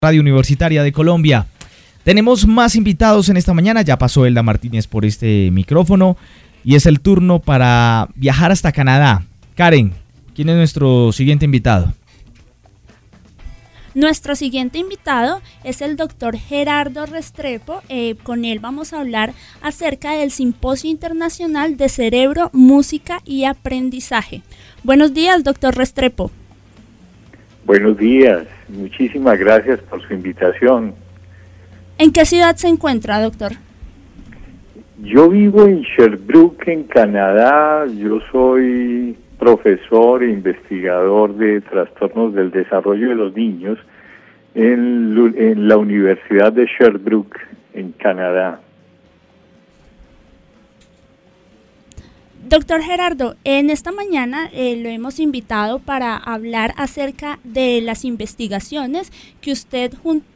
Radio Universitaria de Colombia. Tenemos más invitados en esta mañana, ya pasó Elda Martínez por este micrófono y es el turno para viajar hasta Canadá. Karen, ¿quién es nuestro siguiente invitado? Nuestro siguiente invitado es el doctor Gerardo Restrepo. Con él vamos a hablar acerca del Simposio Internacional de Cerebro, Música y Aprendizaje. Buenos días, doctor Restrepo. Buenos días, muchísimas gracias por su invitación. ¿En qué ciudad se encuentra, doctor? Yo vivo en Sherbrooke, en Canadá. Yo soy profesor e investigador de trastornos del desarrollo de los niños en la Universidad de Sherbrooke, en Canadá. Doctor Gerardo, en esta mañana lo hemos invitado para hablar acerca de las investigaciones que usted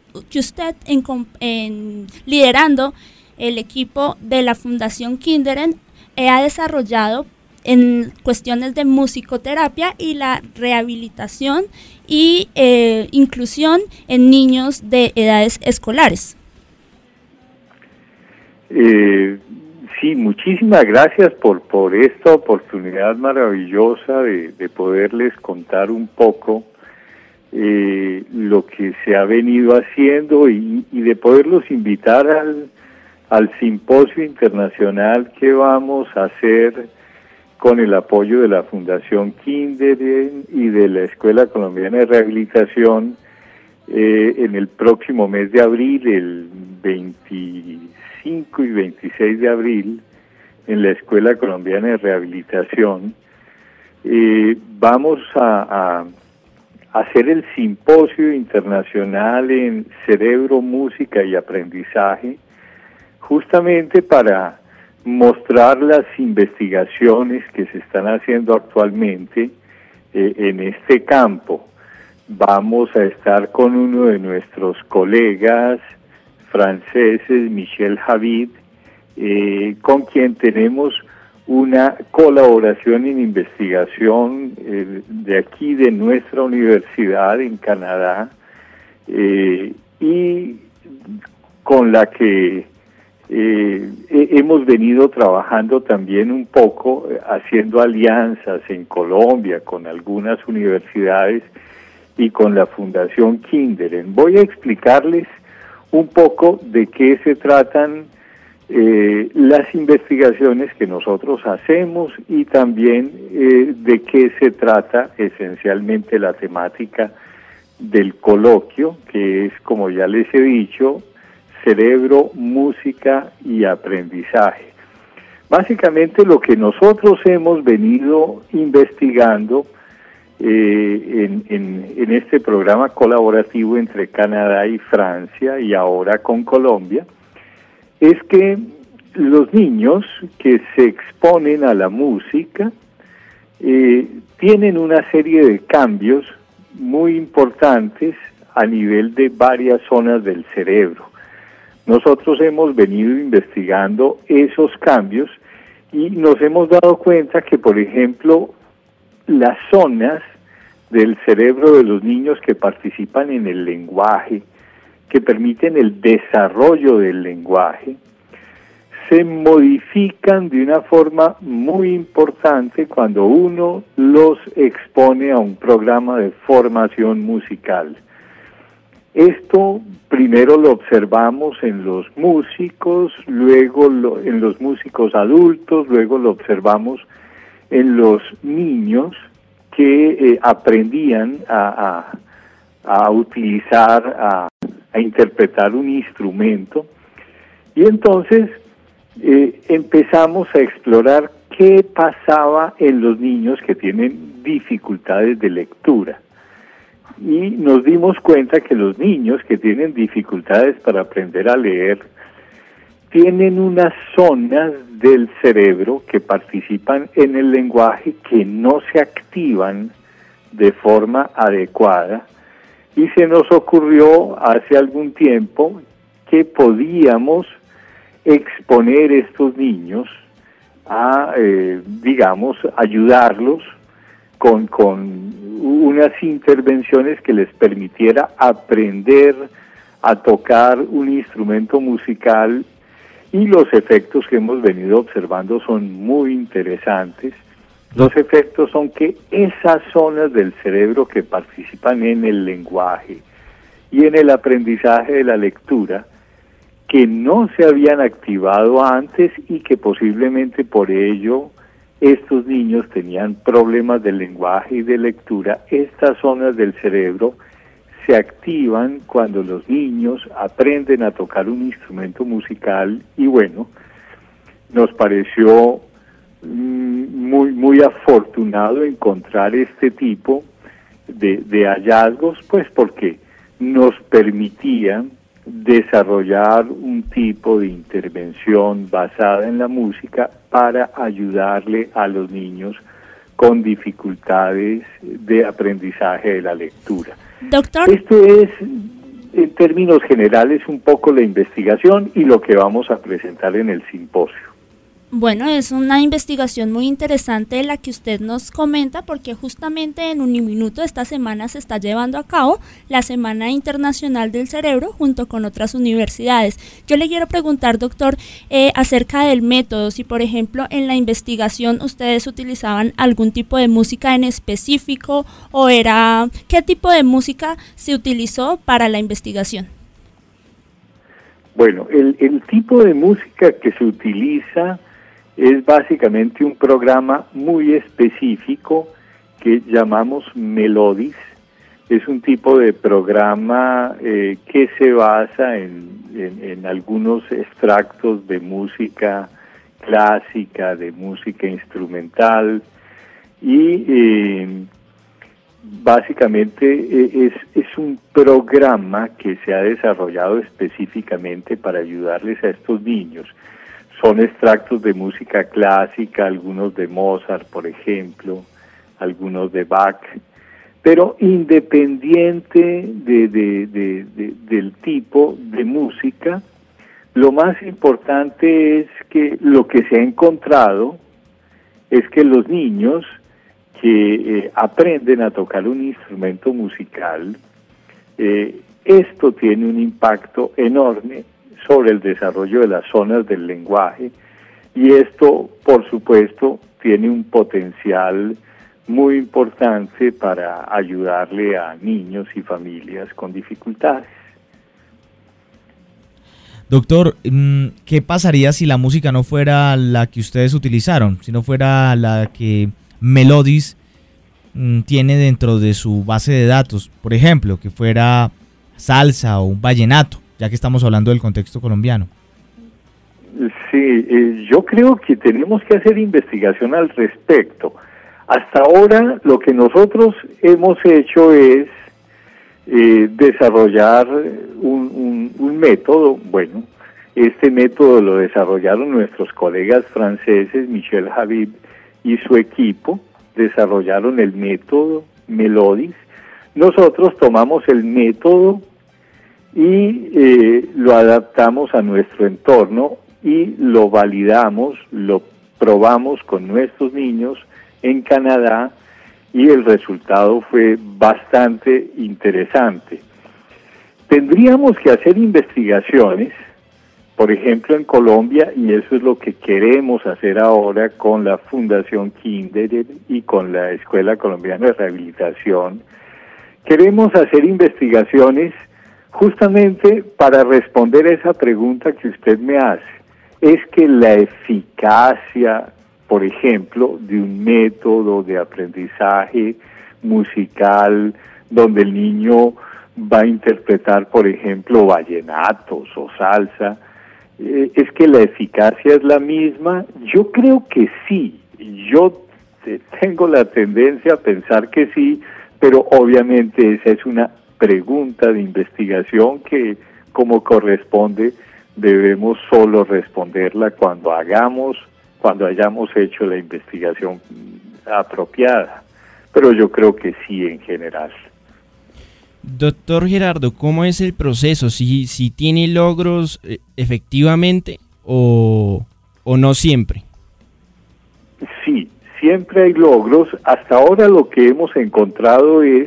liderando el equipo de la Fundación Kinderen ha desarrollado en cuestiones de musicoterapia y la rehabilitación y inclusión en niños de edades escolares. Sí, muchísimas gracias por esta oportunidad maravillosa de poderles contar un poco lo que se ha venido haciendo y de poderlos invitar al simposio internacional que vamos a hacer con el apoyo de la Fundación Kinderen y de la Escuela Colombiana de Rehabilitación en el próximo mes de abril, el 25 y 26 de abril, en la Escuela Colombiana de Rehabilitación. Vamos a hacer el simposio internacional en cerebro, música y aprendizaje, justamente para mostrar las investigaciones que se están haciendo actualmente en este campo. Vamos a estar con uno de nuestros colegas franceses, Michel Javid, con quien tenemos una colaboración en investigación de aquí, de nuestra universidad en Canadá, y con la que hemos venido trabajando también un poco, haciendo alianzas en Colombia con algunas universidades y con la Fundación Kinderen. Voy a explicarles un poco de qué se tratan las investigaciones que nosotros hacemos y también de qué se trata esencialmente la temática del coloquio, que es, como ya les he dicho, cerebro, música y aprendizaje. Básicamente lo que nosotros hemos venido investigando en este programa colaborativo entre Canadá y Francia y ahora con Colombia, es que los niños que se exponen a la música tienen una serie de cambios muy importantes a nivel de varias zonas del cerebro. Nosotros hemos venido investigando esos cambios y nos hemos dado cuenta que, por ejemplo, las zonas del cerebro de los niños que participan en el lenguaje, que permiten el desarrollo del lenguaje, se modifican de una forma muy importante cuando uno los expone a un programa de formación musical. Esto primero lo observamos en los músicos, luego en los músicos adultos, luego lo observamos en los niños que aprendían a utilizar, a interpretar un instrumento, y entonces empezamos a explorar qué pasaba en los niños que tienen dificultades de lectura. Y nos dimos cuenta que los niños que tienen dificultades para aprender a leer tienen unas zonas del cerebro que participan en el lenguaje que no se activan de forma adecuada, y se nos ocurrió hace algún tiempo que podíamos exponer estos niños a, ayudarlos con unas intervenciones que les permitiera aprender a tocar un instrumento musical, y los efectos que hemos venido observando son muy interesantes. Los efectos son que esas zonas del cerebro que participan en el lenguaje y en el aprendizaje de la lectura, que no se habían activado antes y que posiblemente por ello estos niños tenían problemas de lenguaje y de lectura, estas zonas del cerebro se activan cuando los niños aprenden a tocar un instrumento musical, y bueno, nos pareció muy afortunado encontrar este tipo de hallazgos, pues porque nos permitían desarrollar un tipo de intervención basada en la música para ayudarle a los niños con dificultades de aprendizaje de la lectura. Doctor. Esto es, en términos generales, un poco la investigación y lo que vamos a presentar en el simposio. Bueno, es una investigación muy interesante la que usted nos comenta, porque justamente en Uniminuto esta semana se está llevando a cabo la Semana Internacional del Cerebro junto con otras universidades. Yo le quiero preguntar, doctor, acerca del método, si por ejemplo en la investigación ustedes utilizaban algún tipo de música en específico, o ¿qué tipo de música se utilizó para la investigación? Bueno, el tipo de música que se utiliza es básicamente un programa muy específico que llamamos Melodis. Es un tipo de programa que se basa en algunos extractos de música clásica, de música instrumental, y básicamente es un programa que se ha desarrollado específicamente para ayudarles a estos niños. Son extractos de música clásica, algunos de Mozart, por ejemplo, algunos de Bach, pero independiente del tipo de música, lo más importante es que lo que se ha encontrado es que los niños que aprenden a tocar un instrumento musical, esto tiene un impacto enorme sobre el desarrollo de las zonas del lenguaje, y esto, por supuesto, tiene un potencial muy importante para ayudarle a niños y familias con dificultades. Doctor, ¿qué pasaría si la música no fuera la que ustedes utilizaron, si no fuera la que Melodis tiene dentro de su base de datos? Por ejemplo, que fuera salsa o un vallenato, ya que estamos hablando del contexto colombiano. Sí, yo creo que tenemos que hacer investigación al respecto. Hasta ahora lo que nosotros hemos hecho es desarrollar un método. Bueno, este método lo desarrollaron nuestros colegas franceses, Michel Habib y su equipo, desarrollaron el método Melodis. Nosotros tomamos el método y lo adaptamos a nuestro entorno y lo validamos, lo probamos con nuestros niños en Canadá, y el resultado fue bastante interesante. Tendríamos que hacer investigaciones, por ejemplo en Colombia, y eso es lo que queremos hacer ahora con la Fundación Kinderen y con la Escuela Colombiana de Rehabilitación. Queremos hacer investigaciones justamente para responder a esa pregunta que usted me hace. Es que la eficacia, por ejemplo, de un método de aprendizaje musical donde el niño va a interpretar, por ejemplo, vallenatos o salsa, es que la eficacia es la misma. Yo creo que sí, yo tengo la tendencia a pensar que sí, pero obviamente esa es una pregunta de investigación que, como corresponde, debemos solo responderla cuando hayamos hecho la investigación apropiada. Pero yo creo que sí, en general. Doctor Gerardo, ¿cómo es el proceso? ¿Si tiene logros efectivamente o no siempre? Sí siempre hay logros. Hasta ahora lo que hemos encontrado es,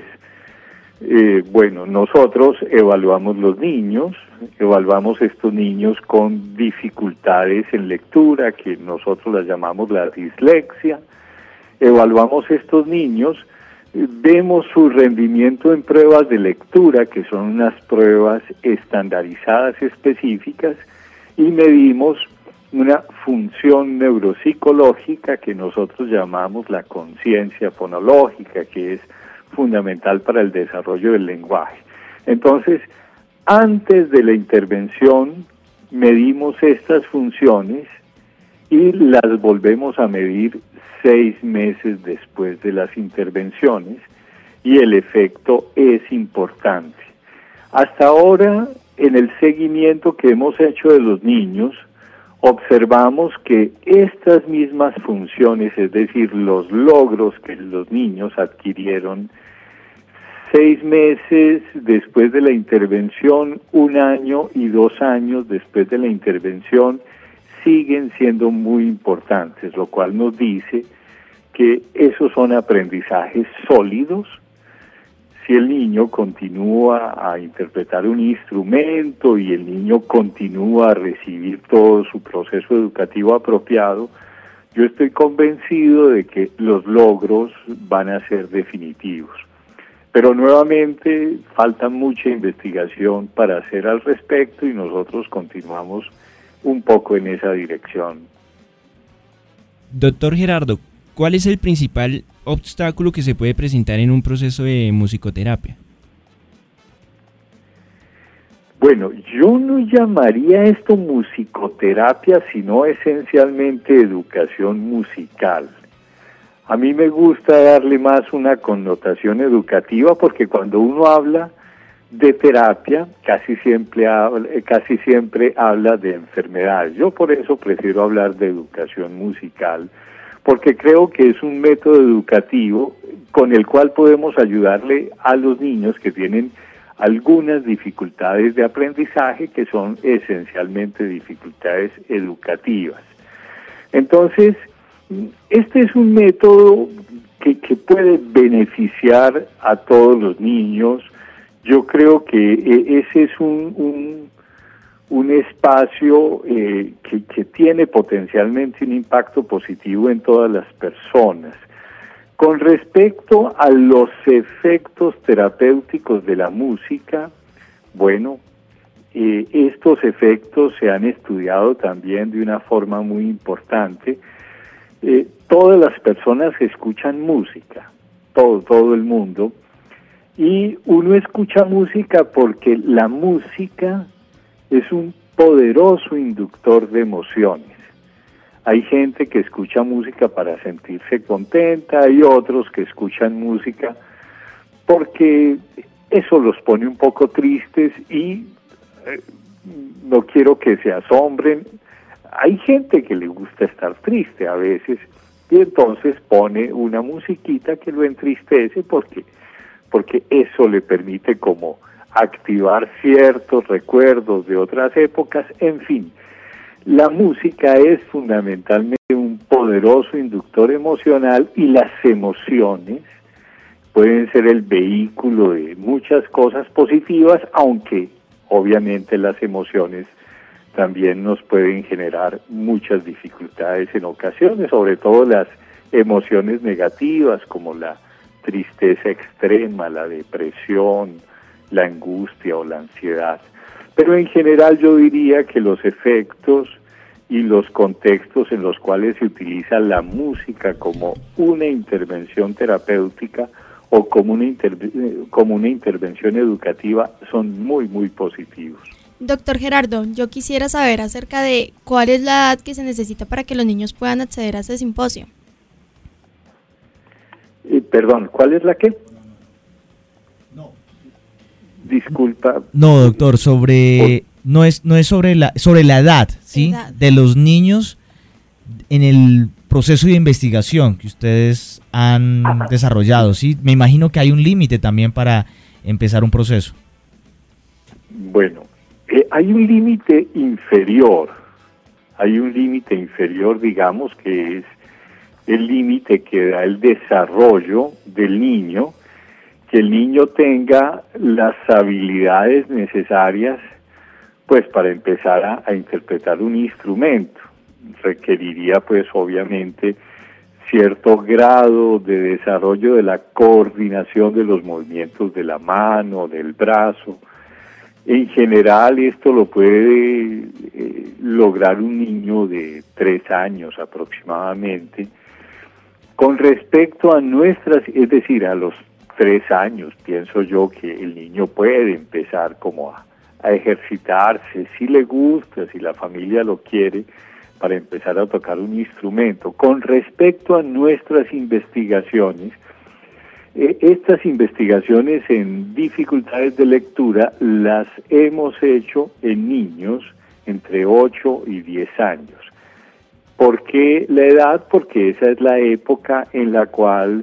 nosotros evaluamos los niños, evaluamos estos niños con dificultades en lectura, que nosotros las llamamos la dislexia, evaluamos estos niños, vemos su rendimiento en pruebas de lectura, que son unas pruebas estandarizadas específicas, y medimos una función neuropsicológica que nosotros llamamos la conciencia fonológica, que es fundamental para el desarrollo del lenguaje. Entonces, antes de la intervención, medimos estas funciones y las volvemos a medir 6 meses después de las intervenciones, y el efecto es importante. Hasta ahora, en el seguimiento que hemos hecho de los niños, observamos que estas mismas funciones, es decir, los logros que los niños adquirieron 6 meses después de la intervención, 1 año y 2 años después de la intervención, siguen siendo muy importantes, lo cual nos dice que esos son aprendizajes sólidos. Si el niño continúa a interpretar un instrumento y el niño continúa a recibir todo su proceso educativo apropiado, yo estoy convencido de que los logros van a ser definitivos. Pero nuevamente falta mucha investigación para hacer al respecto y nosotros continuamos un poco en esa dirección. Doctor Gerardo, ¿cuál es el principal obstáculo que se puede presentar en un proceso de musicoterapia? Bueno, yo no llamaría esto musicoterapia, sino esencialmente educación musical. A mí me gusta darle más una connotación educativa, porque cuando uno habla de terapia, casi siempre habla de enfermedades. Yo por eso prefiero hablar de educación musical, porque creo que es un método educativo con el cual podemos ayudarle a los niños que tienen algunas dificultades de aprendizaje, que son esencialmente dificultades educativas. Entonces, este es un método que puede beneficiar a todos los niños. Yo creo que ese es un espacio que tiene potencialmente un impacto positivo en todas las personas. Con respecto a los efectos terapéuticos de la música, bueno, estos efectos se han estudiado también de una forma muy importante. Todas las personas escuchan música, todo el mundo, y uno escucha música porque la música es un poderoso inductor de emociones. Hay gente que escucha música para sentirse contenta, hay otros que escuchan música porque eso los pone un poco tristes y no quiero que se asombren. Hay gente que le gusta estar triste a veces y entonces pone una musiquita que lo entristece porque eso le permite como activar ciertos recuerdos de otras épocas. En fin, la música es fundamentalmente un poderoso inductor emocional y las emociones pueden ser el vehículo de muchas cosas positivas, aunque obviamente las emociones también nos pueden generar muchas dificultades en ocasiones, sobre todo las emociones negativas como la tristeza extrema, la depresión, la angustia o la ansiedad. Pero en general yo diría que los efectos y los contextos en los cuales se utiliza la música como una intervención terapéutica o como una intervención educativa son muy, muy positivos. Doctor Gerardo, yo quisiera saber acerca de cuál es la edad que se necesita para que los niños puedan acceder a este simposio. Perdón, ¿cuál es la qué? No. Disculpa. No, doctor, no es sobre la edad, ¿sí? De los niños en el proceso de investigación que ustedes han desarrollado, ¿sí? Me imagino que hay un límite también para empezar un proceso. Bueno, hay un límite inferior, digamos, que es el límite que da el desarrollo del niño, que el niño tenga las habilidades necesarias pues para empezar a interpretar un instrumento. Requeriría pues obviamente cierto grado de desarrollo de la coordinación de los movimientos de la mano, del brazo. En general esto lo puede lograr un niño de 3 años aproximadamente. Con respecto a nuestras, es decir, a los 3 años, pienso yo que el niño puede empezar como a ejercitarse, si le gusta, si la familia lo quiere, para empezar a tocar un instrumento. Con respecto a nuestras investigaciones, estas investigaciones en dificultades de lectura las hemos hecho en niños entre 8 y 10 años. ¿Por qué la edad? Porque esa es la época en la cual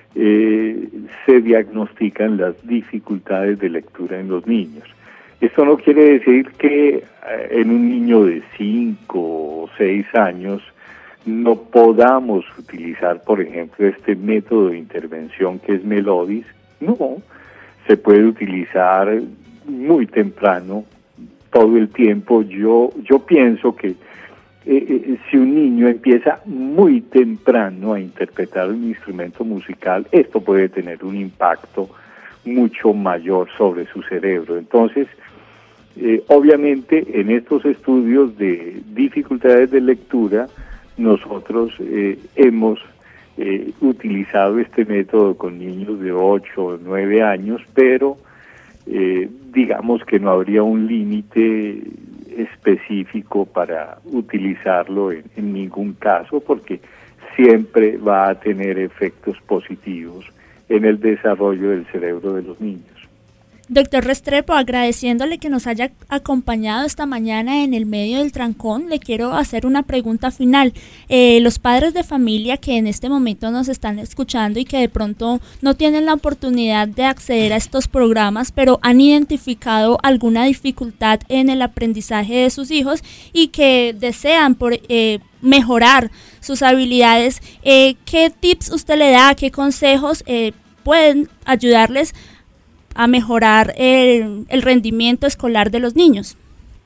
se diagnostican las dificultades de lectura en los niños. Esto no quiere decir que en un niño de 5 o 6 años no podamos utilizar, por ejemplo, este método de intervención que es Melodis. No, se puede utilizar muy temprano, todo el tiempo. Yo pienso que si un niño empieza muy temprano a interpretar un instrumento musical, esto puede tener un impacto mucho mayor sobre su cerebro. Entonces, obviamente, en estos estudios de dificultades de lectura, nosotros hemos utilizado este método con niños de 8 o 9 años, pero digamos que no habría un límite específico para utilizarlo en ningún caso, porque siempre va a tener efectos positivos en el desarrollo del cerebro de los niños. Doctor Restrepo, agradeciéndole que nos haya acompañado esta mañana en el medio del trancón, le quiero hacer una pregunta final. Los padres de familia que en este momento nos están escuchando y que de pronto no tienen la oportunidad de acceder a estos programas, pero han identificado alguna dificultad en el aprendizaje de sus hijos y que desean mejorar sus habilidades, ¿qué tips usted le da, qué consejos pueden ayudarles a mejorar el rendimiento escolar de los niños?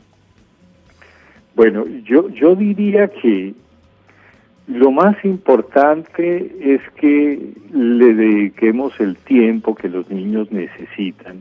Bueno, yo diría que lo más importante es que le dediquemos el tiempo que los niños necesitan.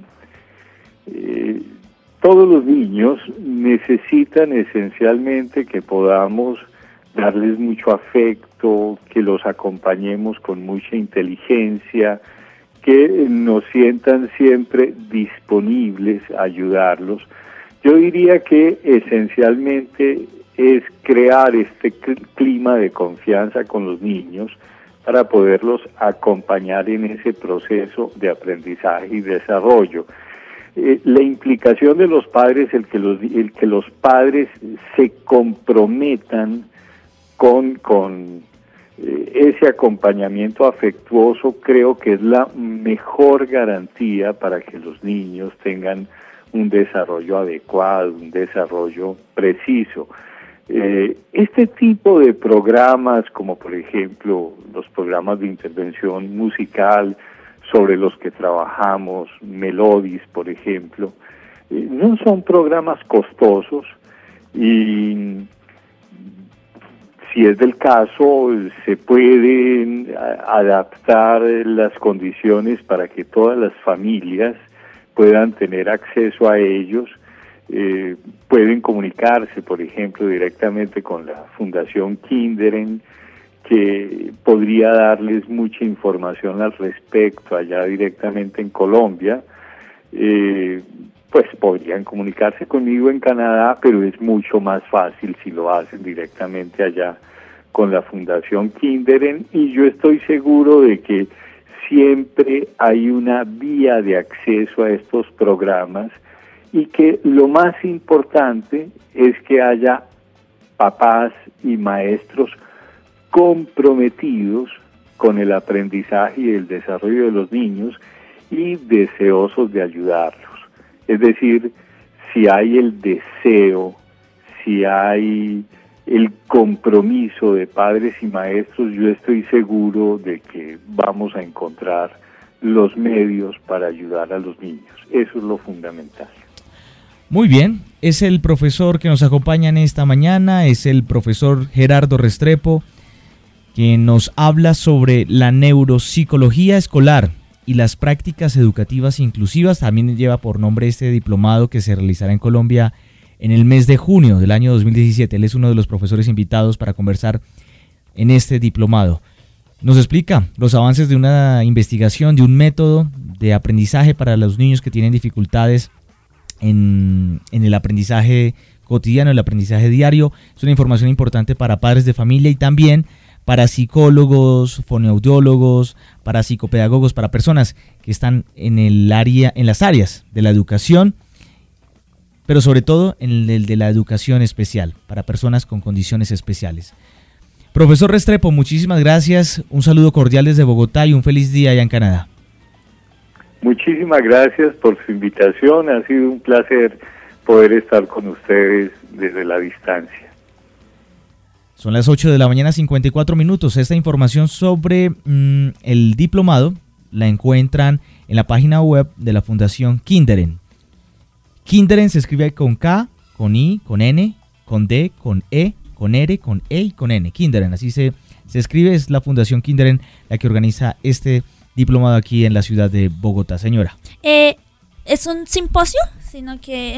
Todos los niños necesitan esencialmente que podamos darles mucho afecto, que los acompañemos con mucha inteligencia, que nos sientan siempre disponibles a ayudarlos. Yo diría que esencialmente es crear este clima de confianza con los niños para poderlos acompañar en ese proceso de aprendizaje y desarrollo. La implicación de los padres, el que los padres se comprometan con ese acompañamiento afectuoso, creo que es la mejor garantía para que los niños tengan un desarrollo adecuado, un desarrollo preciso. Este tipo de programas, como por ejemplo los programas de intervención musical sobre los que trabajamos, Melodis, por ejemplo, no son programas costosos y si es del caso, se pueden adaptar las condiciones para que todas las familias puedan tener acceso a ellos. Pueden comunicarse, por ejemplo, directamente con la Fundación Kinderen, que podría darles mucha información al respecto allá directamente en Colombia. Pues podrían comunicarse conmigo en Canadá, pero es mucho más fácil si lo hacen directamente allá con la Fundación Kinderen, y yo estoy seguro de que siempre hay una vía de acceso a estos programas y que lo más importante es que haya papás y maestros comprometidos con el aprendizaje y el desarrollo de los niños y deseosos de ayudarlos. Es decir, si hay el deseo, si hay el compromiso de padres y maestros, yo estoy seguro de que vamos a encontrar los medios para ayudar a los niños. Eso es lo fundamental. Muy bien, es el profesor que nos acompaña en esta mañana, es el profesor Gerardo Restrepo, que nos habla sobre la neuropsicología escolar y las prácticas educativas inclusivas. También lleva por nombre este diplomado que se realizará en Colombia en el mes de junio del año 2017. Él es uno de los profesores invitados para conversar en este diplomado. Nos explica los avances de una investigación, de un método de aprendizaje para los niños que tienen dificultades en el aprendizaje cotidiano, el aprendizaje diario. Es una información importante para padres de familia y también para psicólogos, fonoaudiólogos, para psicopedagogos, para personas que están en las áreas de la educación, pero sobre todo en el de la educación especial, para personas con condiciones especiales. Profesor Restrepo, muchísimas gracias, un saludo cordial desde Bogotá y un feliz día allá en Canadá. Muchísimas gracias por su invitación, ha sido un placer poder estar con ustedes desde la distancia. Son las 8 de la mañana, 54 minutos. Esta información sobre el diplomado la encuentran en la página web de la Fundación Kinderen. Kinderen se escribe con K, con I, con N, con D, con E, con R, con E y con N. Kinderen, así se escribe, es la Fundación Kinderen la que organiza este diplomado aquí en la ciudad de Bogotá. Señora. Es un simposio, sino que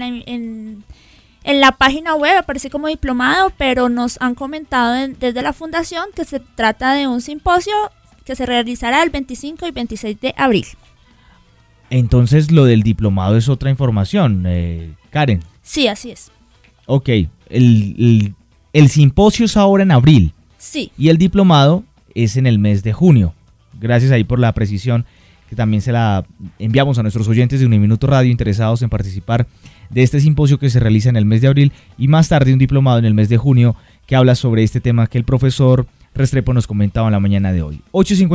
en la página web aparece como diplomado, pero nos han comentado desde la fundación que se trata de un simposio que se realizará el 25 y 26 de abril. Entonces lo del diplomado es otra información, Karen. Sí, así es. Ok, el simposio es ahora en abril. Sí. Y el diplomado es en el mes de junio. Gracias ahí por la precisión, que también se la enviamos a nuestros oyentes de Uniminuto Radio interesados en participar de este simposio que se realiza en el mes de abril y más tarde un diplomado en el mes de junio que habla sobre este tema que el profesor Restrepo nos comentaba en la mañana de hoy. 8:50